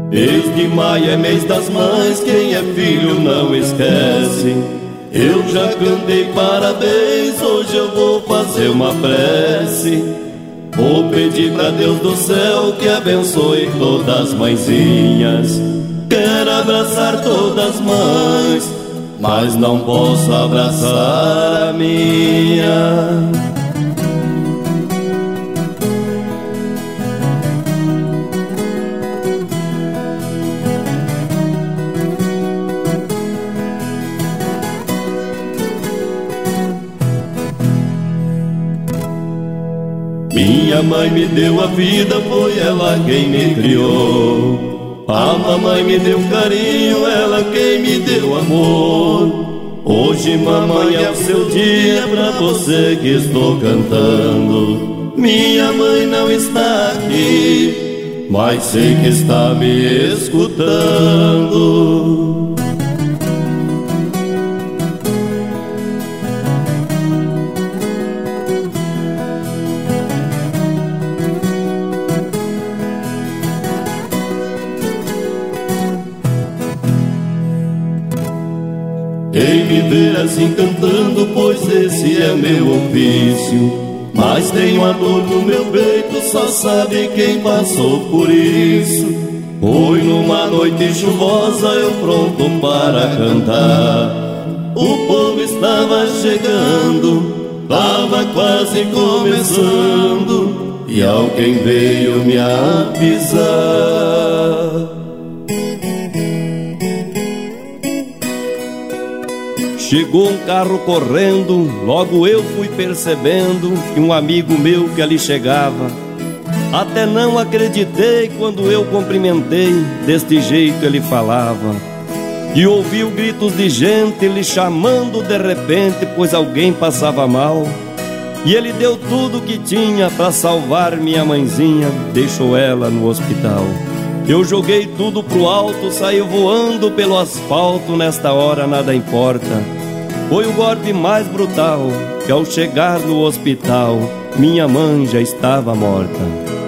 Mês de maio é mês das mães, quem é filho não esquece. Eu já cantei parabéns, hoje eu vou fazer uma prece. Vou pedir pra Deus do céu que abençoe todas as mãezinhas. Quero abraçar todas as mães, mas não posso abraçar a minha. Minha mãe me deu a vida, foi ela quem me criou. A mamãe me deu carinho, ela quem me deu amor. Hoje, mamãe, é o seu dia, pra você que estou cantando. Minha mãe não está aqui, mas sei que está me escutando. Quem me vê assim cantando, pois esse é meu ofício. Mas tenho a dor no meu peito, só sabe quem passou por isso. Foi numa noite chuvosa, eu pronto para cantar. O povo estava chegando, estava quase começando, e alguém veio me avisar. Chegou um carro correndo, logo eu fui percebendo que um amigo meu que ali chegava. Até não acreditei quando eu cumprimentei, deste jeito ele falava. E ouviu gritos de gente lhe chamando de repente, pois alguém passava mal. E ele deu tudo que tinha pra salvar minha mãezinha, deixou ela no hospital. Eu joguei tudo pro alto, saí voando pelo asfalto, nesta hora nada importa. Foi o golpe mais brutal, que ao chegar no hospital, minha mãe já estava morta.